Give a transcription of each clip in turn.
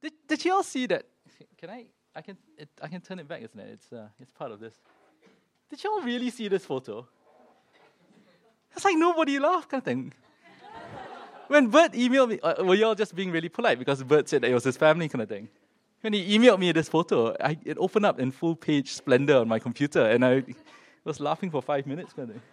Did you all see that? Can I can turn it back, isn't it? It's part of this. Did you all really see this photo? It's like nobody laughed kind of thing. When Bert emailed me, were you all just being really polite because Bert said that it was his family kind of thing? When he emailed me this photo, it opened up in full page splendor on my computer, and I was laughing for 5 minutes kind of thing.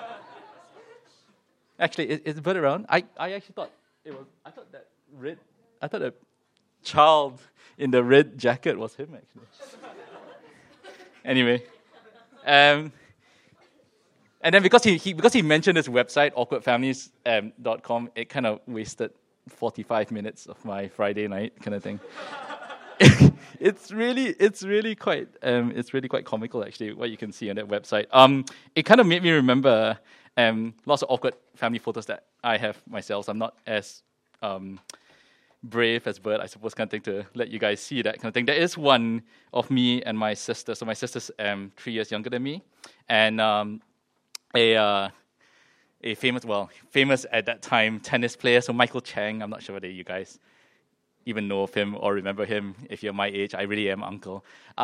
Actually, is Bert around? I actually thought it was. I thought that child in the red jacket was him actually. Anyway, and then because he mentioned this website awkwardfamilies.com, it kind of wasted 45 minutes of my Friday night kind of thing. It's really quite comical actually what you can see on that website. It kind of made me remember lots of awkward family photos that I have myself. I'm not as brave as Bert, I suppose, kind of thing, to let you guys see that kind of thing. There is one of me and my sister. So my sister's 3 years younger than me, and a famous at that time tennis player. So Michael Chang. I'm not sure whether you guys even know of him or remember him. If you're my age, I really am uncle.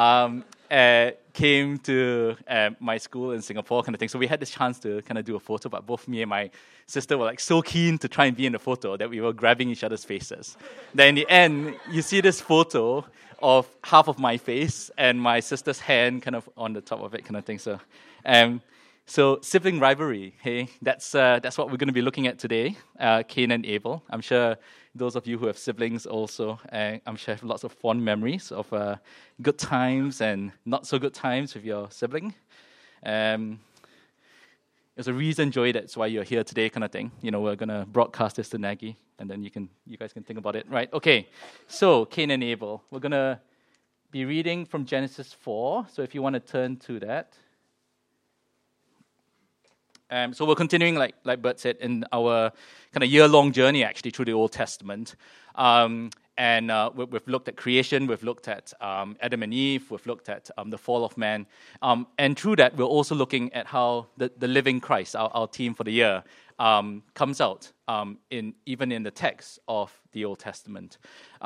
Came to my school in Singapore, kind of thing. So we had this chance to kind of do a photo, but both me and my sister were like so keen to try and be in the photo that we were grabbing each other's faces. Then in the end, you see this photo of half of my face and my sister's hand kind of on the top of it, kind of thing. So sibling rivalry, hey, that's what we're going to be looking at today, Cain and Abel. I'm sure those of you who have siblings also, I'm sure have lots of fond memories of good times and not so good times with your sibling. There's a reason, Joey, that's why you're here today, kind of thing. You know, we're going to broadcast this to Nagy, and then you guys can think about it, right? Okay, so Cain and Abel. We're going to be reading from Genesis 4, so if you want to turn to that. So we're continuing, like Bert said, in our kind of year-long journey, actually, through the Old Testament. And we've looked at creation, we've looked at Adam and Eve, we've looked at the fall of man. And through that, we're also looking at how the living Christ, our theme for the year, comes out even in the text of the Old Testament.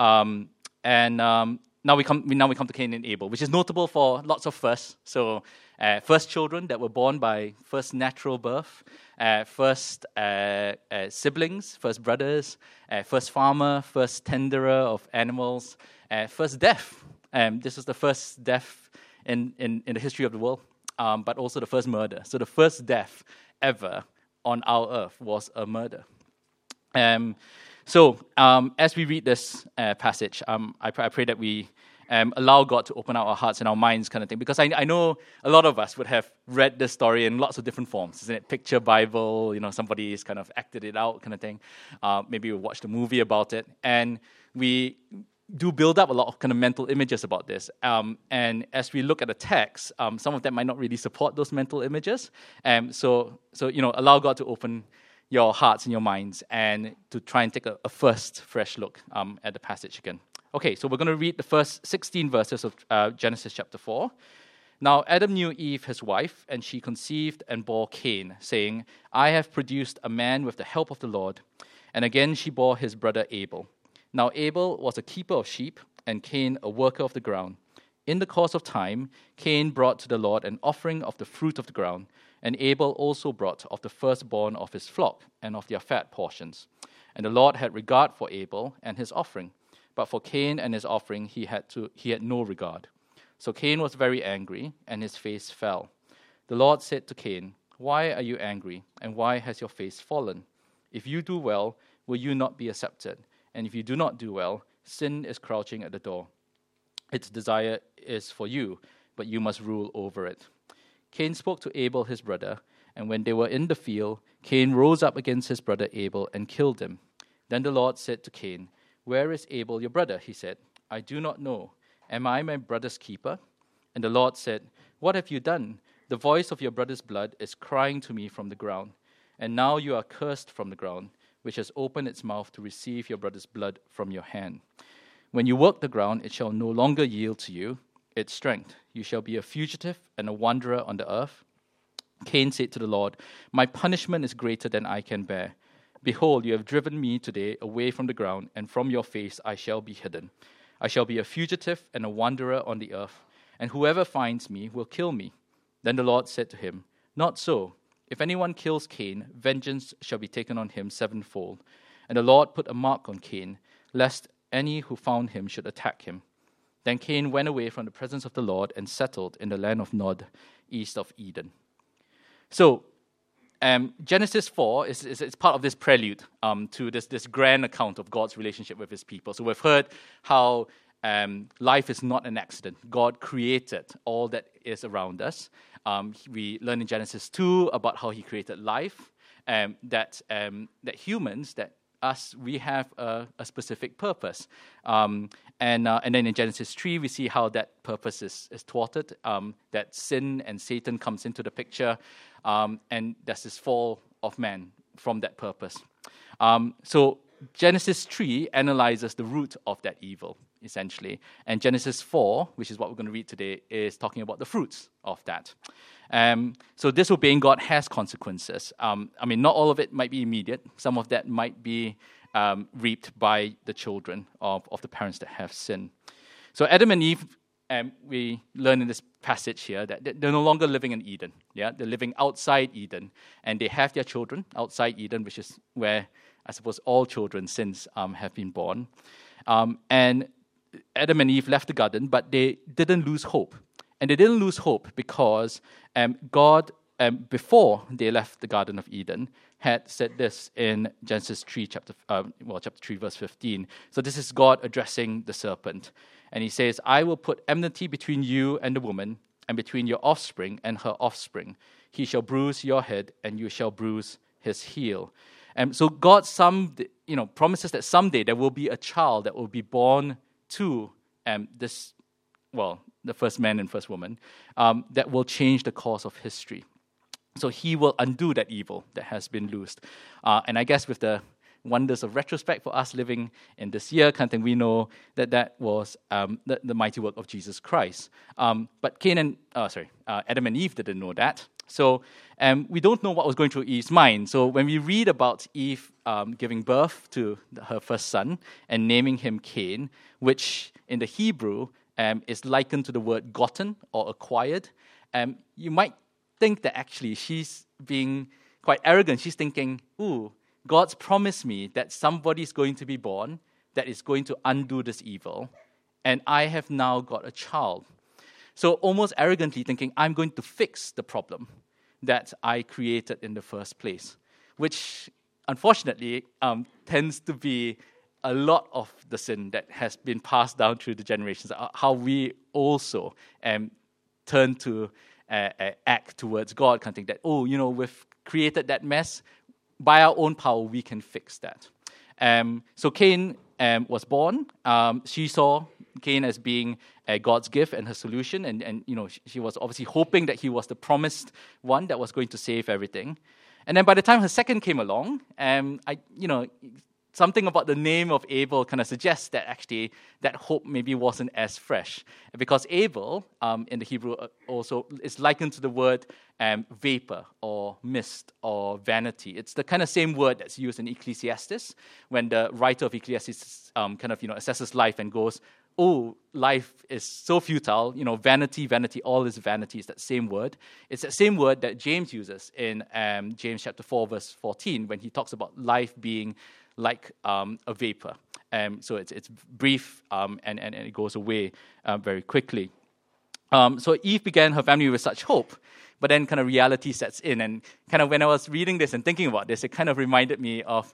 Now we come to Cain and Abel, which is notable for lots of firsts. So first children that were born by first natural birth, first siblings, first brothers, first farmer, first tenderer of animals, first death. This is the first death in the history of the world, but also the first murder. So the first death ever on our earth was a murder. So as we read this passage, I pray that we allow God to open up our hearts and our minds, kind of thing, because I know a lot of us would have read this story in lots of different forms. Isn't it? Picture Bible, somebody's kind of acted it out, kind of thing. Maybe we watched a movie about it, and we do build up a lot of kind of mental images about this. And as we look at the text, some of them might not really support those mental images. So allow God to open your hearts and your minds and to try and take a first fresh look at the passage again. Okay, so we're going to read the first 16 verses of Genesis chapter 4. Now Adam knew Eve, his wife, and she conceived and bore Cain, saying, I have produced a man with the help of the Lord. And again she bore his brother Abel. Now Abel was a keeper of sheep, and Cain a worker of the ground. In the course of time, Cain brought to the Lord an offering of the fruit of the ground, and Abel also brought of the firstborn of his flock and of their fat portions. And the Lord had regard for Abel and his offering, but for Cain and his offering he had no regard. So Cain was very angry, and his face fell. The Lord said to Cain, Why are you angry, and why has your face fallen? If you do well, will you not be accepted? And if you do not do well, sin is crouching at the door. Its desire is for you, but you must rule over it. Cain spoke to Abel his brother, and when they were in the field, Cain rose up against his brother Abel and killed him. Then the Lord said to Cain, Where is Abel your brother? He said, I do not know. Am I my brother's keeper? And the Lord said, What have you done? The voice of your brother's blood is crying to me from the ground. And now you are cursed from the ground, which has opened its mouth to receive your brother's blood from your hand. When you work the ground, it shall no longer yield to you its strength. You shall be a fugitive and a wanderer on the earth. Cain said to the Lord, My punishment is greater than I can bear. Behold, you have driven me today away from the ground, and from your face I shall be hidden. I shall be a fugitive and a wanderer on the earth, and whoever finds me will kill me. Then the Lord said to him, Not so. If anyone kills Cain, vengeance shall be taken on him sevenfold. And the Lord put a mark on Cain, lest any who found him should attack him. Then Cain went away from the presence of the Lord and settled in the land of Nod, east of Eden. So, Genesis 4 is part of this prelude to this grand account of God's relationship with his people. So we've heard how life is not an accident. God created all that is around us. We learn in Genesis 2 about how he created life, that humans, that us, we have a specific purpose. And then in Genesis 3, we see how that purpose is thwarted, that sin and Satan comes into the picture, and there's this fall of man from that purpose. So Genesis 3 analyzes the root of that evil, essentially. And Genesis 4, which is what we're going to read today, is talking about the fruits of that. So disobeying God has consequences. Not all of it might be immediate. Some of that might be reaped by the children of the parents that have sinned. So Adam and Eve, we learn in this passage here that they're no longer living in Eden. Yeah, they're living outside Eden, and they have their children outside Eden, which is where I suppose all children since have been born. And Adam and Eve left the garden, but they didn't lose hope. And they didn't lose hope because God, before they left the Garden of Eden, had said this in Genesis 3, chapter 3, verse 15. So this is God addressing the serpent. And he says, I will put enmity between you and the woman, and between your offspring and her offspring. He shall bruise your head, and you shall bruise his heel. So God promises that someday there will be a child that will be born to the first man and first woman, that will change the course of history. So he will undo that evil that has been loosed. And I guess with the wonders of retrospect for us living in this year, we know that was the mighty work of Jesus Christ. But Adam and Eve didn't know that. So we don't know what was going through Eve's mind. So when we read about Eve giving birth to her first son and naming him Cain, which in the Hebrew is likened to the word gotten or acquired, you might think that actually she's being quite arrogant. She's thinking, God's promised me that somebody's going to be born that is going to undo this evil, and I have now got a child. So almost arrogantly thinking, I'm going to fix the problem that I created in the first place, which unfortunately tends to be a lot of the sin that has been passed down through the generations, how we also turn to act towards God, that, we've created that mess. By our own power, we can fix that. So Cain was born. She saw Cain as being God's gift and her solution, and she was obviously hoping that he was the promised one that was going to save everything. And then by the time her second came along, something about the name of Abel kind of suggests that actually that hope maybe wasn't as fresh. Because Abel, in the Hebrew, also is likened to the word vapor or mist or vanity. It's the kind of same word that's used in Ecclesiastes when the writer of Ecclesiastes assesses life and goes, life is so futile, vanity, all is vanity. It's that same word. It's that same word that James uses in James chapter 4, verse 14, when he talks about life being like a vapor. So it's brief and it goes away very quickly. So Eve began her family with such hope, but then kind of reality sets in. And kind of when I was reading this and thinking about this, it kind of reminded me of,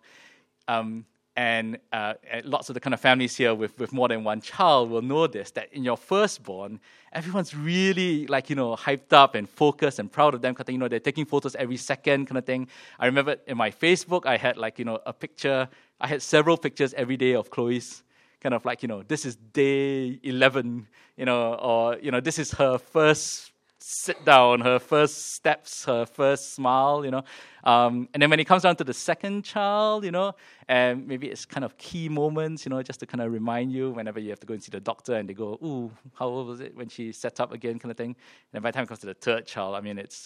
and lots of the kind of families here with more than one child will know this, that in your firstborn, everyone's really hyped up and focused and proud of them. They're taking photos every second kind of thing. I remember in my Facebook, I had a picture. I had several pictures every day of Chloe's this is day 11, or this is her first sit down, her first steps, her first smile, and then when it comes down to the second child, and maybe it's kind of key moments, just to kind of remind you whenever you have to go and see the doctor and they go, how old was it when she set up again, kind of thing. And by the time it comes to the third child, it's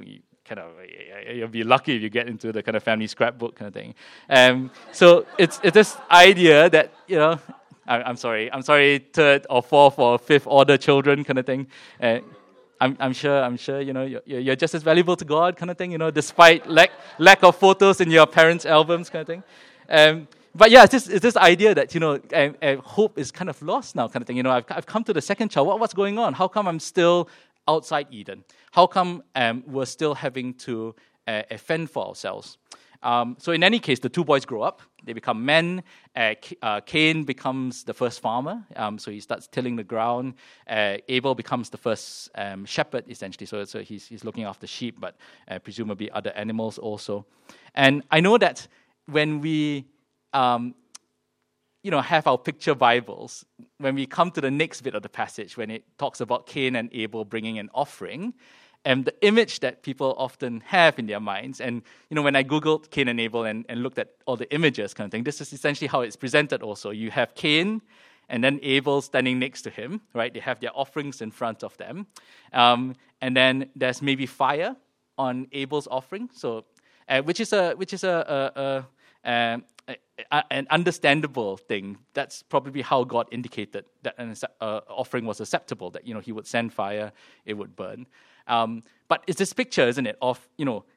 you'll be lucky if you get into the kind of family scrapbook kind of thing. So it's this idea that, I'm sorry, third or fourth or fifth order children kind of thing. I'm sure, you're just as valuable to God kind of thing, despite lack of photos in your parents' albums kind of thing. But yeah, it's this idea that, hope is kind of lost now kind of thing. I've come to the second child. What's going on? How come I'm still outside Eden? How come we're still having to fend for ourselves? So in any case, the two boys grow up. They become men. Cain becomes the first farmer. So he starts tilling the ground. Abel becomes the first shepherd, essentially. So he's looking after sheep, but presumably other animals also. And I know that when we have our picture Bibles, when we come to the next bit of the passage, when it talks about Cain and Abel bringing an offering, and the image that people often have in their minds, and when I Googled Cain and Abel and looked at all the images kind of thing, this is essentially how it's presented also. You have Cain and then Abel standing next to him, right? They have their offerings in front of them. And then there's maybe fire on Abel's offering, so which is an understandable thing. That's probably how God indicated that an offering was acceptable, that he would send fire, it would burn. But it's this picture, isn't it, of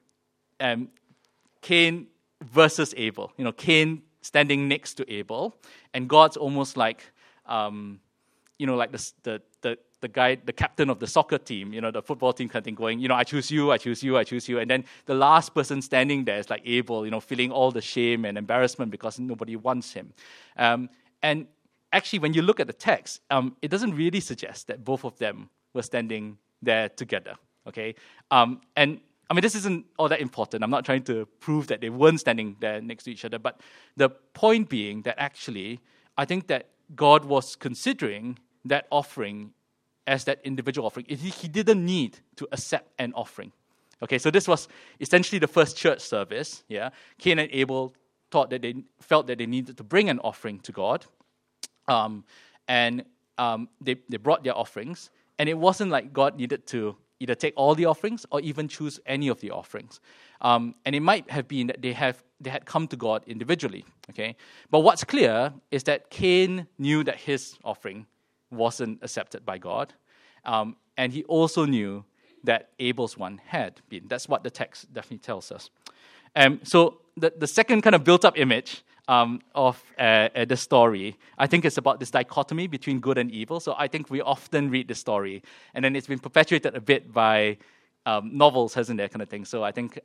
Cain versus Abel. Cain standing next to Abel, and God's almost like like the guy, the captain of the soccer team, the football team kind of thing, going, I choose you, I choose you, I choose you, and then the last person standing there is like Abel, feeling all the shame and embarrassment because nobody wants him. And actually, when you look at the text, it doesn't really suggest that both of them were standing there together, okay? And I mean, this isn't all that important. I'm not trying to prove that they weren't standing there next to each other, but the point being that actually, I think that God was considering that offering as that individual offering. He didn't need to accept an offering. Okay, so this was essentially the first church service. Yeah, Cain and Abel felt that they needed to bring an offering to God, and they brought their offerings. And it wasn't like God needed to either take all the offerings or even choose any of the offerings. And it might have been that they had come to God individually. Okay, but what's clear is that Cain knew that his offering wasn't accepted by God, and he also knew that Abel's one had been. That's what the text definitely tells us. So the second kind of built-up image of the story, I think it's about this dichotomy between good and evil. So I think we often read the story, and then it's been perpetuated a bit by novels, hasn't there, kind of thing. So I think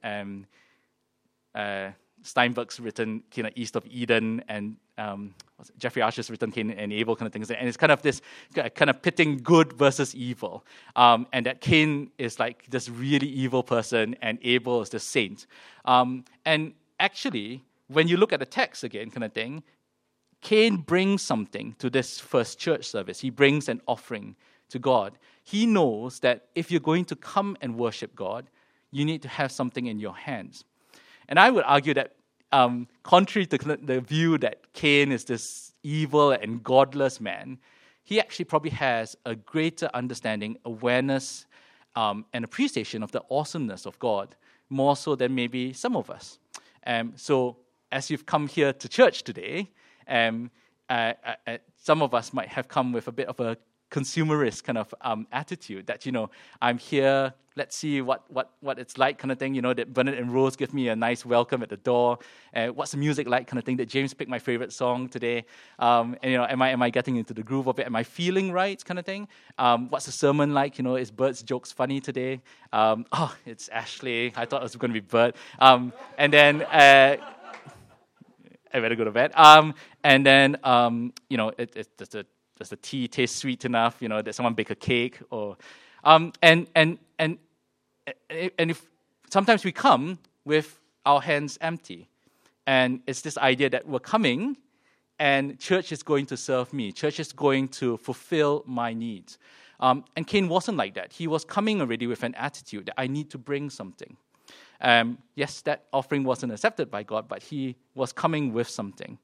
Steinbeck's written East of Eden, and Jeffrey Archer's written Cain and Abel kind of things. And it's kind of this kind of pitting good versus evil. And that Cain is like this really evil person, and Abel is the saint. And actually, when you look at the text again, kind of thing, Cain brings something to this first church service. He brings an offering to God. He knows that if you're going to come and worship God, you need to have something in your hands. And I would argue that contrary to the view that Cain is this evil and godless man, he actually probably has a greater understanding, awareness, and appreciation of the awesomeness of God, more so than maybe some of us. So as you've come here to church today, some of us might have come with a bit of a consumerist kind of attitude that, I'm here, let's see what it's like kind of thing, that Bernard and Rose give me a nice welcome at the door. What's the music like kind of thing, that James picked my favorite song today. And, am I getting into the groove of it? Am I feeling right kind of thing? What's the sermon like? Is Bert's jokes funny today? It's Ashley. I thought it was going to be Bert. And then... I better go to bed. And then, does the tea taste sweet enough? Did someone bake a cake? Or, and if sometimes we come with our hands empty, and it's this idea that we're coming, and church is going to serve me. Church is going to fulfill my needs. And Cain wasn't like that. He was coming already with an attitude that I need to bring something. Yes, that offering wasn't accepted by God, but he was coming with something.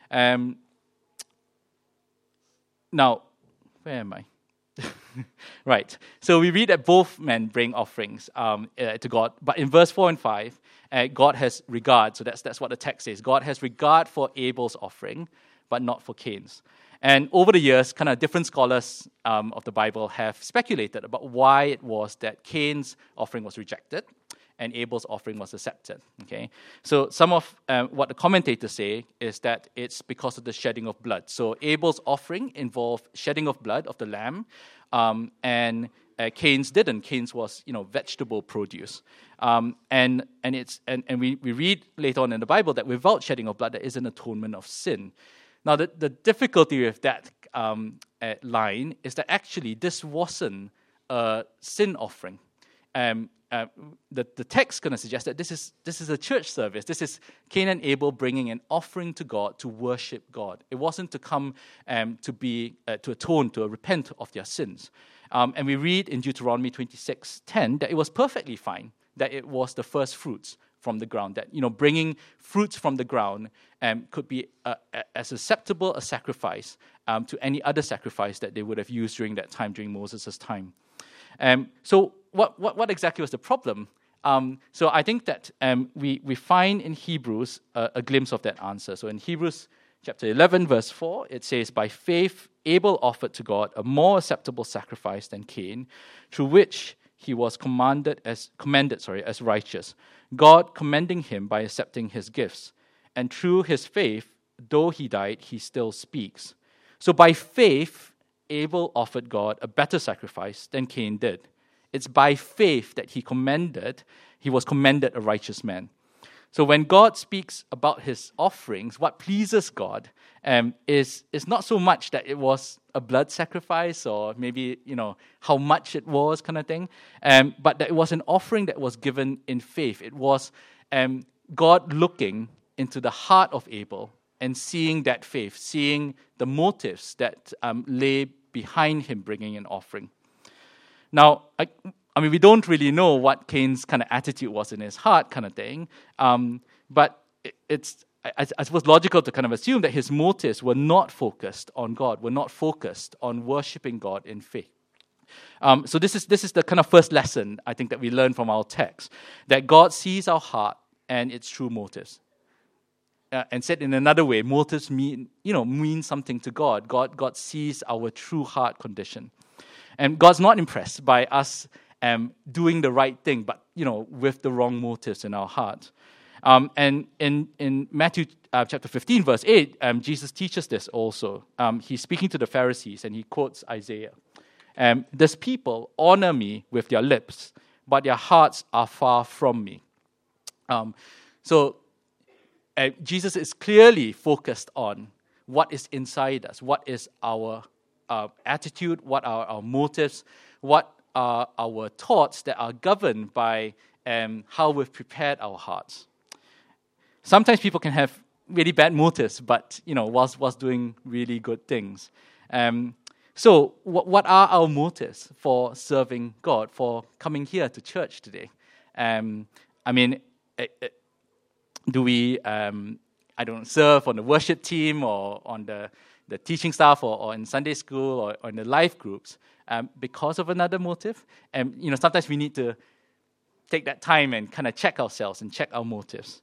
Now, where am I? Right. So we read that both men bring offerings to God, but in verse 4 and 5, God has regard. So that's what the text says. God has regard for Abel's offering, but not for Cain's. And over the years, kind of different scholars of the Bible have speculated about why it was that Cain's offering was rejected and Abel's offering was accepted. Okay, so some of what the commentators say is that it's because of the shedding of blood. So Abel's offering involved shedding of blood of the lamb, and Cain's didn't. Cain's was vegetable produce, and we read later on in the Bible that without shedding of blood there is an atonement of sin. Now the difficulty with that line is that actually this wasn't a sin offering. The text going to suggest that this is a church service. This is Cain and Abel bringing an offering to God to worship God. It wasn't to come to atone, to repent of their sins. And we read in Deuteronomy 26:10 that it was perfectly fine, that it was the first fruits from the ground, that bringing fruits from the ground could be as acceptable a sacrifice to any other sacrifice that they would have used during that time, during Moses' time. So what exactly was the problem? So I think that we find in Hebrews a glimpse of that answer. So in Hebrews chapter 11, verse 4, it says, "By faith Abel offered to God a more acceptable sacrifice than Cain, through which he was commended as righteous, God commending him by accepting his gifts. And through his faith, though he died, he still speaks." So by faith, Abel offered God a better sacrifice than Cain did. It's by faith that he was commended a righteous man. So when God speaks about his offerings, what pleases God is not so much that it was a blood sacrifice or maybe, how much it was kind of thing, but that it was an offering that was given in faith. It was God looking into the heart of Abel and seeing that faith, seeing the motives that lay behind him bringing an offering. Now, we don't really know what Cain's kind of attitude was in his heart kind of thing, but it's, I suppose, logical to kind of assume that his motives were not focused on God, were not focused on worshiping God in faith. So this is the kind of first lesson, I think, that we learn from our text, that God sees our heart and its true motives. And said in another way, motives mean something to God. God sees our true heart condition. And God's not impressed by us doing the right thing, but with the wrong motives in our heart. And in Matthew chapter 15, verse 8, Jesus teaches this also. He's speaking to the Pharisees, and he quotes Isaiah. "This people honor me with their lips, but their hearts are far from me." So Jesus is clearly focused on what is inside us, what is our attitude, what are our motives, what are our thoughts that are governed by how we've prepared our hearts. Sometimes people can have really bad motives, but whilst doing really good things. So what are our motives for serving God, for coming here to church today? Do we serve on the worship team or on the teaching staff or in Sunday school or in the life groups because of another motive? Sometimes we need to take that time and kind of check ourselves and check our motives.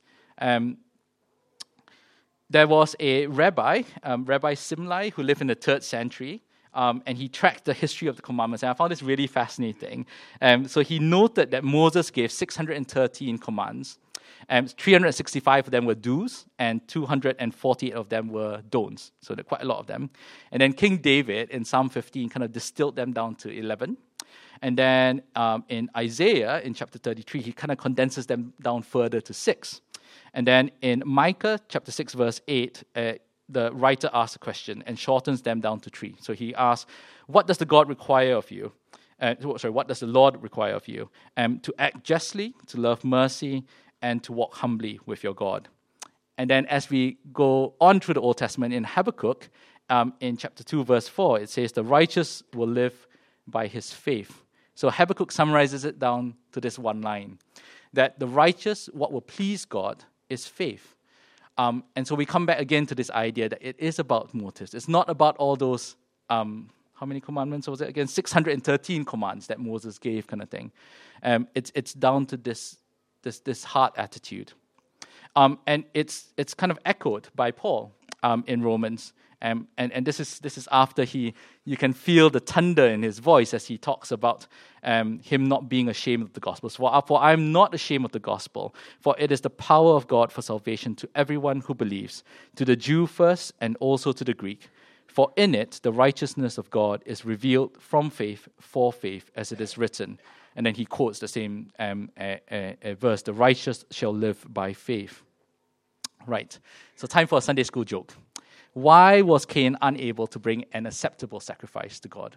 There was a rabbi, Rabbi Simlai, who lived in the 3rd century, and he tracked the history of the commandments, and I found this really fascinating. So he noted that Moses gave 613 commands, 365 of them were do's, and 248 of them were don'ts. So there are quite a lot of them. And then King David in Psalm 15 kind of distilled them down to 11. And then in Isaiah, in chapter 33, he kind of condenses them down further to 6. And then in Micah chapter 6, verse 8, the writer asks a question and shortens them down to 3. So he asks, what does the God require of you? What does the Lord require of you? To act justly, to love mercy, and to walk humbly with your God. And then as we go on through the Old Testament in Habakkuk, in chapter 2, verse 4, it says, the righteous will live by his faith. So Habakkuk summarizes it down to this one line, that the righteous, what will please God, is faith. And so we come back again to this idea that it is about motives. It's not about all those, how many commandments was it again? 613 commands that Moses gave kind of thing. It's down to this heart attitude. And it's kind of echoed by Paul in Romans. And this is after you can feel the thunder in his voice as he talks about him not being ashamed of the gospel. So, for I am not ashamed of the gospel, for it is the power of God for salvation to everyone who believes, to the Jew first and also to the Greek. For in it the righteousness of God is revealed from faith for faith, as it is written. And then he quotes the same verse, the righteous shall live by faith. Right, so time for a Sunday school joke. Why was Cain unable to bring an acceptable sacrifice to God?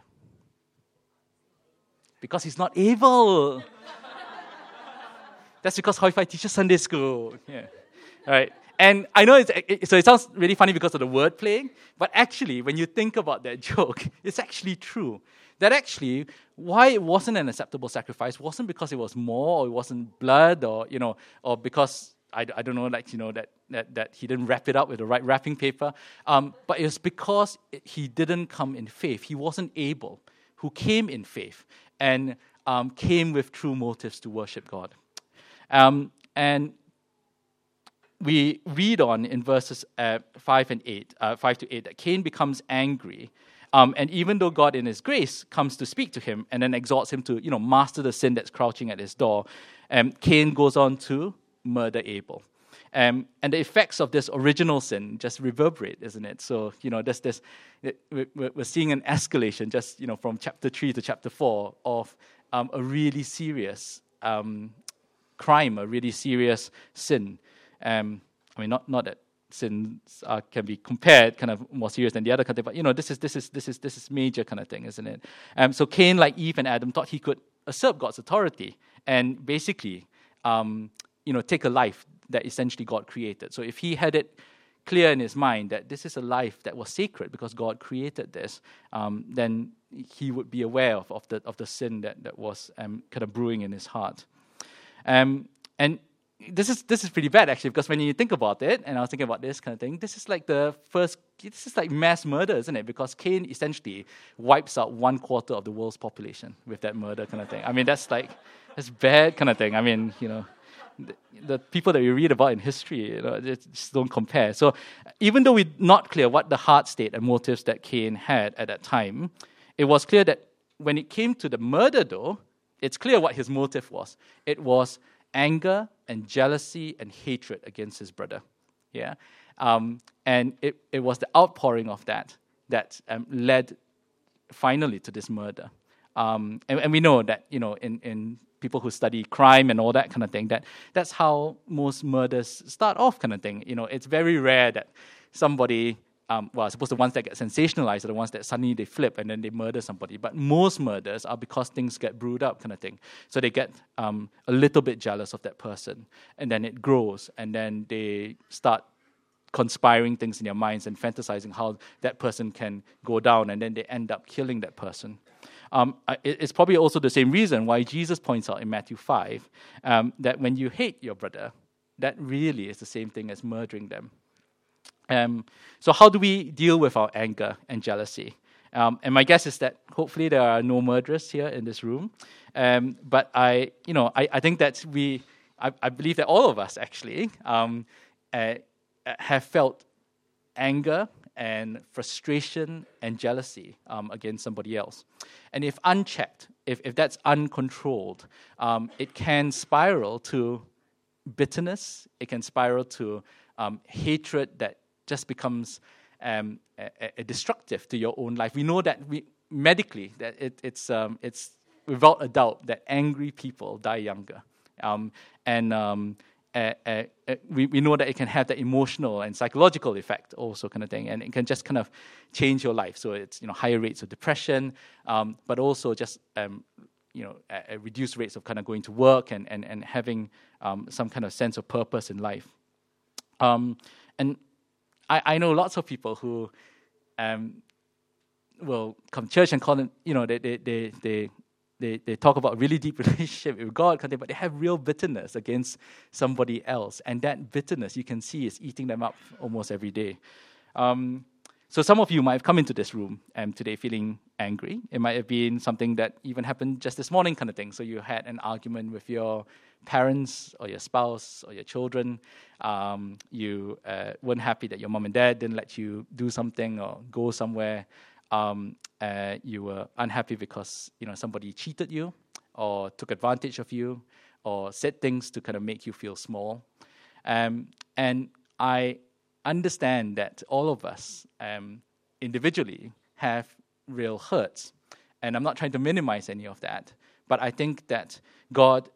Because he's not able. That's because Hoi Fai teaches Sunday school. Yeah, all right. And I know so it sounds really funny because of the word playing, but actually, when you think about that joke, it's actually true. That actually, why it wasn't an acceptable sacrifice wasn't because it was more, or it wasn't blood, or or because I don't know, that he didn't wrap it up with the right wrapping paper. But it was because he didn't come in faith. He wasn't able, who came in faith and came with true motives to worship God. And we read on in verses 5 to 8, that Cain becomes angry. And even though God in his grace comes to speak to him and then exhorts him to, master the sin that's crouching at his door, Cain goes on to murder Abel. And the effects of this original sin just reverberate, isn't it? So, we're seeing an escalation just, from chapter 3 to chapter 4 of a really serious crime, a really serious sin. Not that sins can be compared kind of more serious than the other kind of thing, but this is major kind of thing, isn't it? So Cain, like Eve and Adam, thought he could usurp God's authority and basically take a life that essentially God created. So if he had it clear in his mind that this is a life that was sacred because God created this, then he would be aware of the sin that was kind of brewing in his heart. And this is pretty bad actually, because when you think about it, and I was thinking about this kind of thing, this is like mass murder, isn't it? Because Cain essentially wipes out 1/4 of the world's population with that murder kind of thing. I mean, that's bad kind of thing. I mean, the people that we read about in history, just don't compare. So even though we're not clear what the heart state and motives that Cain had at that time, it was clear that when it came to the murder, though, it's clear what his motive was. It was anger and jealousy and hatred against his brother. Yeah, and it was the outpouring of that led finally to this murder. And we know that in people who study crime and all that kind of thing, that's how most murders start off, kind of thing. It's very rare that somebody, I suppose the ones that get sensationalized are the ones that suddenly they flip and then they murder somebody. But most murders are because things get brewed up, kind of thing. So they get a little bit jealous of that person, and then it grows, and then they start conspiring things in their minds and fantasizing how that person can go down, and then they end up killing that person. It's probably also the same reason why Jesus points out in Matthew 5 that when you hate your brother, that really is the same thing as murdering them. So how do we deal with our anger and jealousy? And my guess is that hopefully there are no murderers here in this room. But I think that I believe that all of us actually have felt anger and frustration and jealousy against somebody else. And if unchecked, if that's uncontrolled, it can spiral to bitterness. It can spiral to hatred that just becomes destructive to your own life. We know that medically that it's without a doubt that angry people die younger, we know that it can have that emotional and psychological effect also, kind of thing, and it can just kind of change your life. So it's higher rates of depression, but also just reduced rates of kind of going to work and having some kind of sense of purpose in life. And I know lots of people who will come to church and call them, they talk about really deep relationship with God, but they have real bitterness against somebody else. And that bitterness, you can see, is eating them up almost every day. So some of you might have come into this room today feeling angry. It might have been something that even happened just this morning kind of thing. So you had an argument with your parents or your spouse or your children. You weren't happy that your mom and dad didn't let you do something or go somewhere. You were unhappy because somebody cheated you or took advantage of you or said things to kind of make you feel small. And I understand that all of us individually have real hurts. And I'm not trying to minimize any of that. But I think that God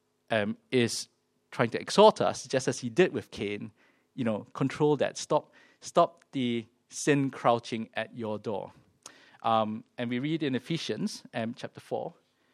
is trying to exhort us, just as he did with Cain, control that. Stop the sin crouching at your door. And we read in Ephesians chapter 4,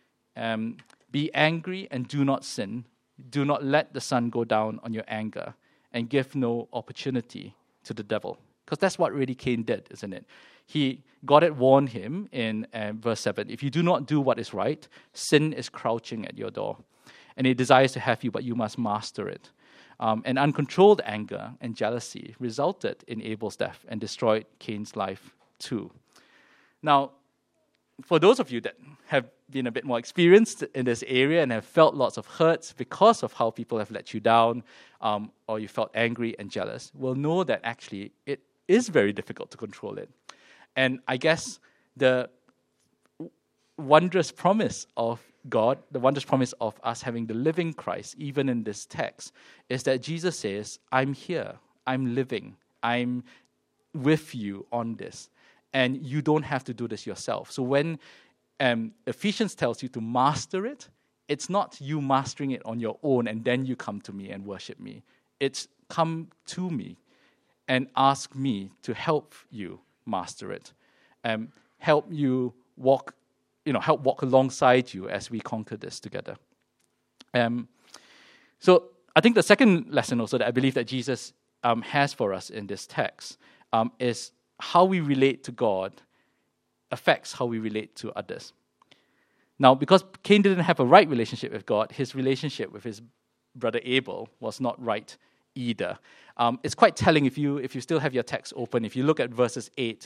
be angry and do not sin. Do not let the sun go down on your anger, and give no opportunity to the devil. Because that's what really Cain did, isn't it? God had warned him in verse 7, if you do not do what is right, sin is crouching at your door. And it desires to have you, but you must master it. And uncontrolled anger and jealousy resulted in Abel's death and destroyed Cain's life too. Now, for those of you that have been a bit more experienced in this area and have felt lots of hurts because of how people have let you down, or you felt angry and jealous, will know that actually it is very difficult to control it. And I guess the wondrous promise of God, the wondrous promise of us having the living Christ, even in this text, is that Jesus says, I'm here, I'm living, I'm with you on this. And you don't have to do this yourself. So when Ephesians tells you to master it, it's not you mastering it on your own and then you come to me and worship me. It's come to me and ask me to help you master it. Help you walk, help walk alongside you as we conquer this together. So I think the second lesson also that I believe that Jesus has for us in this text is how we relate to God affects how we relate to others. Now, because Cain didn't have a right relationship with God, his relationship with his brother Abel was not right either. It's quite telling if you still have your text open. If you look at verses 8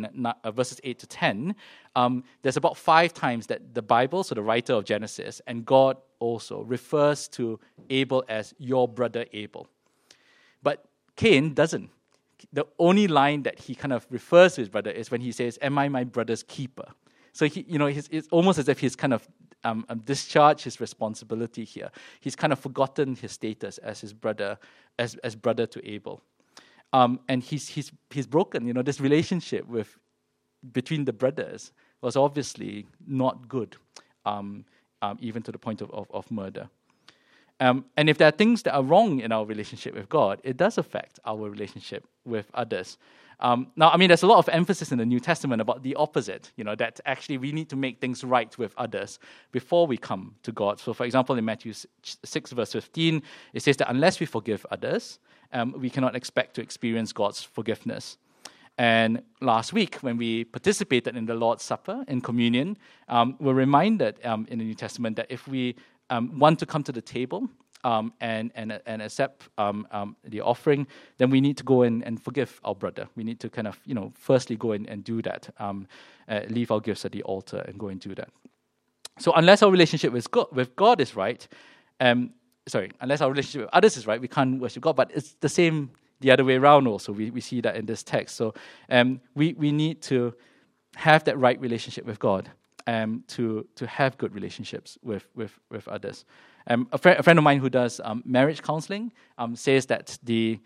to 10, there's about 5 times that the Bible, so the writer of Genesis, and God also refers to Abel as your brother Abel. But Cain doesn't. The only line that he kind of refers to his brother is when he says, am I my brother's keeper? So it's almost as if he's kind of discharged his responsibility here. He's kind of forgotten his status as his brother, as brother to Abel. And he's broken. This relationship between the brothers was obviously not good, even to the point of murder. And if there are things that are wrong in our relationship with God, it does affect our relationship with others. Now, there's a lot of emphasis in the New Testament about the opposite, that actually we need to make things right with others before we come to God. So, for example, in Matthew 6, verse 15, it says that unless we forgive others, we cannot expect to experience God's forgiveness. And last week, when we participated in the Lord's Supper, in communion, we're reminded in the New Testament that if we want to come to the table and accept the offering, then we need to go in and forgive our brother. We need to kind of, firstly go in and do that, leave our gifts at the altar and go and do that. So unless our relationship with God is right, unless our relationship with others is right, we can't worship God. But it's the same the other way around also. We see that in this text. So we need to have that right relationship with God. To have good relationships with others. A friend of mine who does marriage counseling says that the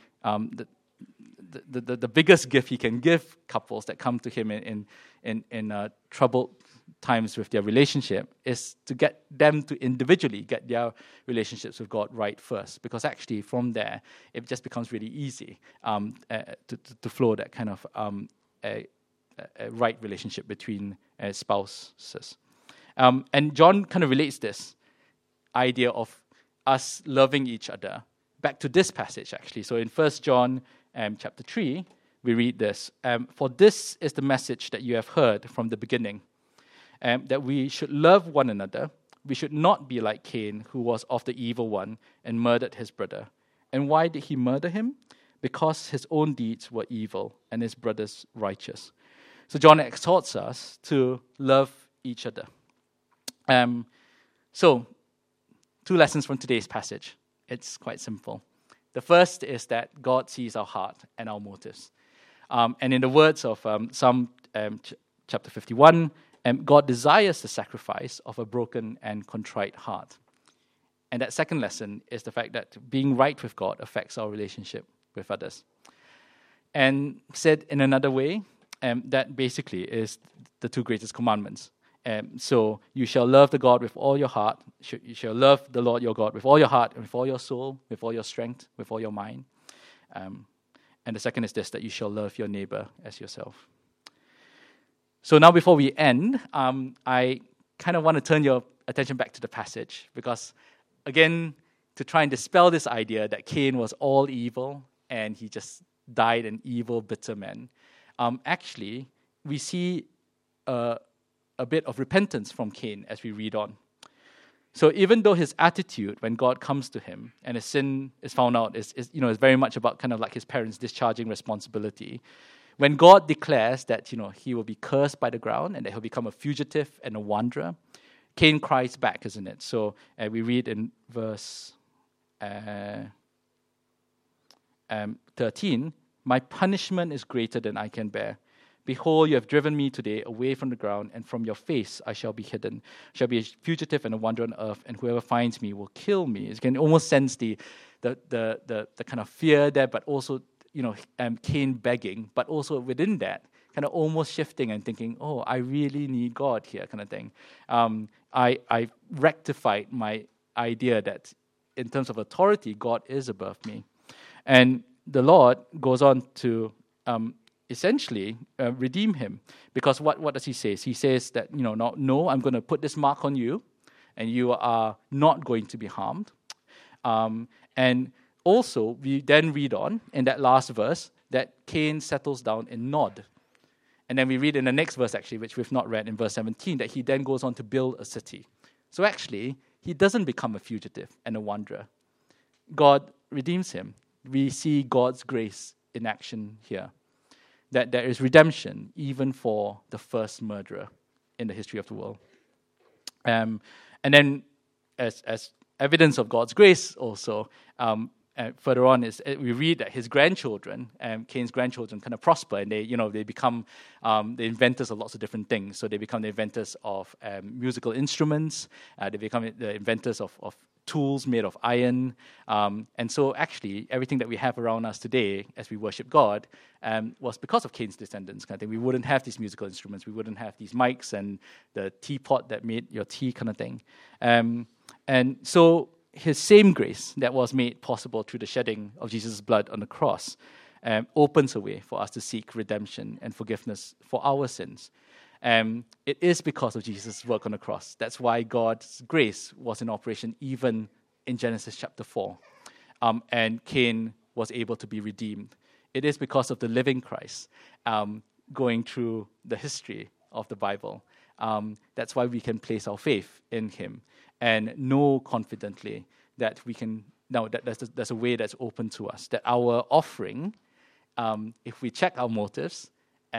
biggest gift he can give couples that come to him in troubled times with their relationship is to get them to individually get their relationships with God right first, because actually from there it just becomes really easy to flow that kind of a right relationship between spouses. And John kind of relates this idea of us loving each other back to this passage, actually. So in 1 John chapter 3, we read this. For this is the message that you have heard from the beginning, that we should love one another. We should not be like Cain, who was of the evil one and murdered his brother. And why did he murder him? because his own deeds were evil and his brothers righteous. So John exhorts us to love each other. So, 2 lessons from today's passage. It's quite simple. The first is that God sees our heart and our motives. And in the words of Psalm chapter 51, God desires the sacrifice of a broken and contrite heart. And that second lesson is the fact that being right with God affects our relationship with others. And said in another way, that basically is the 2 greatest commandments. So you shall love the God with all your heart. You shall love the Lord your God with all your heart, and with all your soul, with all your strength, with all your mind. And the second is this, that you shall love your neighbor as yourself. So now before we end, I kind of want to turn your attention back to the passage, because again, to try and dispel this idea that Cain was all evil and he just died an evil, bitter man, actually, we see a bit of repentance from Cain as we read on. So even though his attitude when God comes to him and his sin is found out is very much about kind of like his parents discharging responsibility, when God declares that he will be cursed by the ground and that he'll become a fugitive and a wanderer, Cain cries back, isn't it? So we read in verse 13, "My punishment is greater than I can bear. Behold, you have driven me today away from the ground, and from your face I shall be hidden. I shall be a fugitive and a wanderer on earth, and whoever finds me will kill me." You can almost sense the kind of fear there, but also Cain begging, but also within that, kind of almost shifting and thinking, "Oh, I really need God here," kind of thing. I rectified my idea that in terms of authority, God is above me, and the Lord goes on to essentially redeem him, because what does he say? He says that no, I'm going to put this mark on you, and you are not going to be harmed. And also, we then read on in that last verse that Cain settles down in Nod. And then we read in the next verse, actually, which we've not read, in verse 17, that he then goes on to build a city. So actually, he doesn't become a fugitive and a wanderer. God redeems him. We see God's grace in action here, that there is redemption even for the first murderer in the history of the world. And then, as evidence of God's grace also, further on is we read that his grandchildren, Cain's grandchildren, kind of prosper, and they become the inventors of lots of different things. So they become the inventors of musical instruments. They become the inventors of tools made of iron. And so actually, everything that we have around us today as we worship God was because of Cain's descendants kind of thing. We wouldn't have these musical instruments. We wouldn't have these mics and the teapot that made your tea kind of thing. And so his same grace that was made possible through the shedding of Jesus' blood on the cross opens a way for us to seek redemption and forgiveness for our sins. It is because of Jesus' work on the cross. That's why God's grace was in operation even in Genesis chapter 4. And Cain was able to be redeemed. It is because of the living Christ going through the history of the Bible. That's why we can place our faith in him and know confidently that we can know that there's a way that's open to us, that our offering, if we check our motives,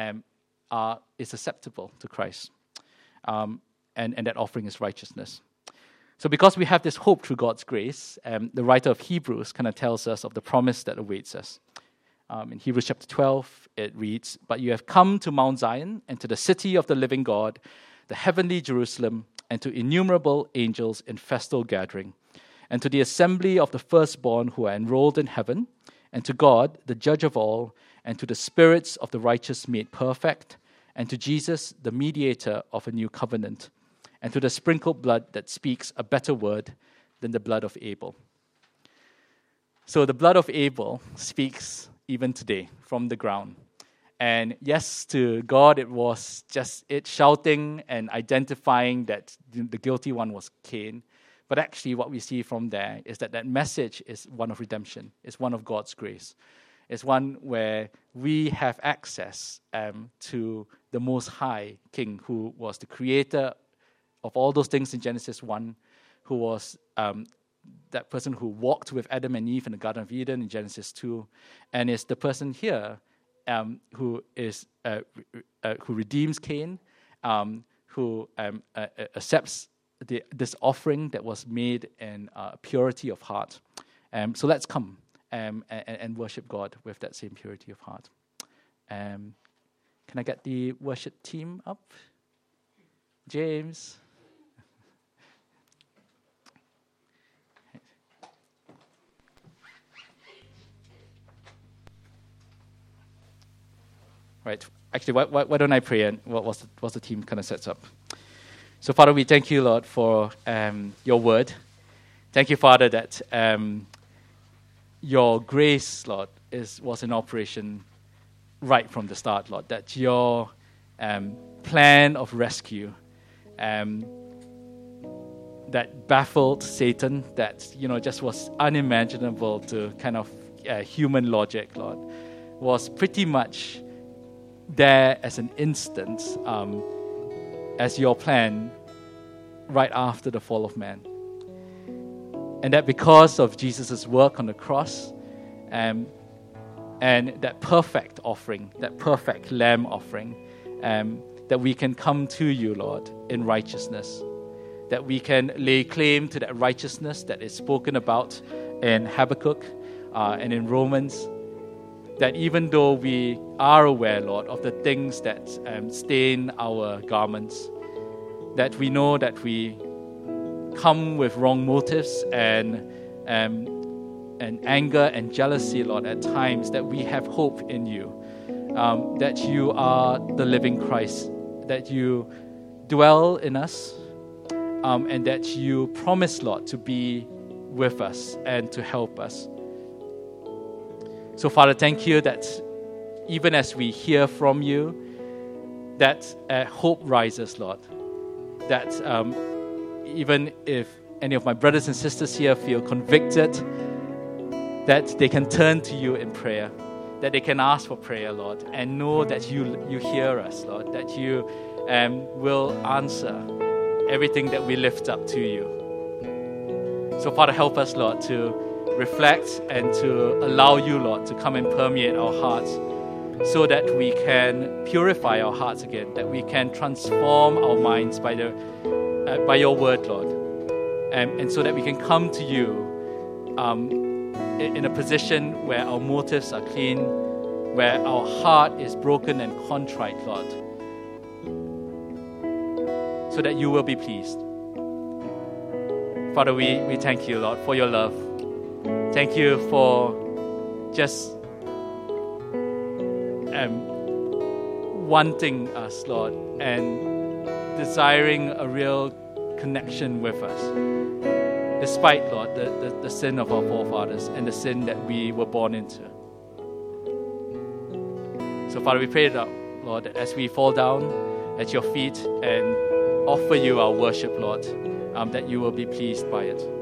is acceptable to Christ. And that offering is righteousness. So because we have this hope through God's grace, the writer of Hebrews kind of tells us of the promise that awaits us. In Hebrews chapter 12, it reads, "But you have come to Mount Zion and to the city of the living God, the heavenly Jerusalem, and to innumerable angels in festal gathering, and to the assembly of the firstborn who are enrolled in heaven, and to God, the judge of all, and to the spirits of the righteous made perfect, and to Jesus, the mediator of a new covenant, and to the sprinkled blood that speaks a better word than the blood of Abel." So the blood of Abel speaks even today from the ground. And yes, to God, it was just it shouting and identifying that the guilty one was Cain. But actually, what we see from there is that message is one of redemption. It's one of God's grace. It's one where we have access to the Most High King, who was the creator of all those things in Genesis 1, who was that person who walked with Adam and Eve in the Garden of Eden in Genesis 2, and is the person here who redeems Cain, who accepts this offering that was made in purity of heart. So let's come and worship God with that same purity of heart. Can I get the worship team up? James. Right. Actually, why don't I pray and what's the team kind of sets up? So, Father, we thank you, Lord, for your word. Thank you, Father, that your grace, Lord, was in operation right from the start, Lord. That your plan of rescue that baffled Satan, that just was unimaginable to kind of human logic, Lord, was pretty much there as an instance, as your plan right after the fall of man. And that because of Jesus' work on the cross, and that perfect offering, that perfect lamb offering, that we can come to you, Lord, in righteousness, that we can lay claim to that righteousness that is spoken about in Habakkuk and in Romans, that even though we are aware, Lord, of the things that stain our garments, that we know that we come with wrong motives and anger and jealousy, Lord, at times, that we have hope in you, that you are the living Christ, that you dwell in us, and that you promise, Lord, to be with us and to help us. So, Father, thank you that even as we hear from you, that hope rises, Lord. That even if any of my brothers and sisters here feel convicted, that they can turn to you in prayer, that they can ask for prayer, Lord, and know that you hear us, Lord, that you will answer everything that we lift up to you. So, Father, help us, Lord, to reflect and to allow you, Lord, to come and permeate our hearts so that we can purify our hearts again, that we can transform our minds by your word, Lord, and so that we can come to you in a position where our motives are clean, where our heart is broken and contrite, Lord, so that you will be pleased. Father, we thank you, Lord, for your love. Thank you for just wanting us, Lord, and desiring a real connection with us, despite, Lord, the sin of our forefathers and the sin that we were born into. So, Father, we pray that, Lord, that as we fall down at your feet and offer you our worship, Lord, that you will be pleased by it.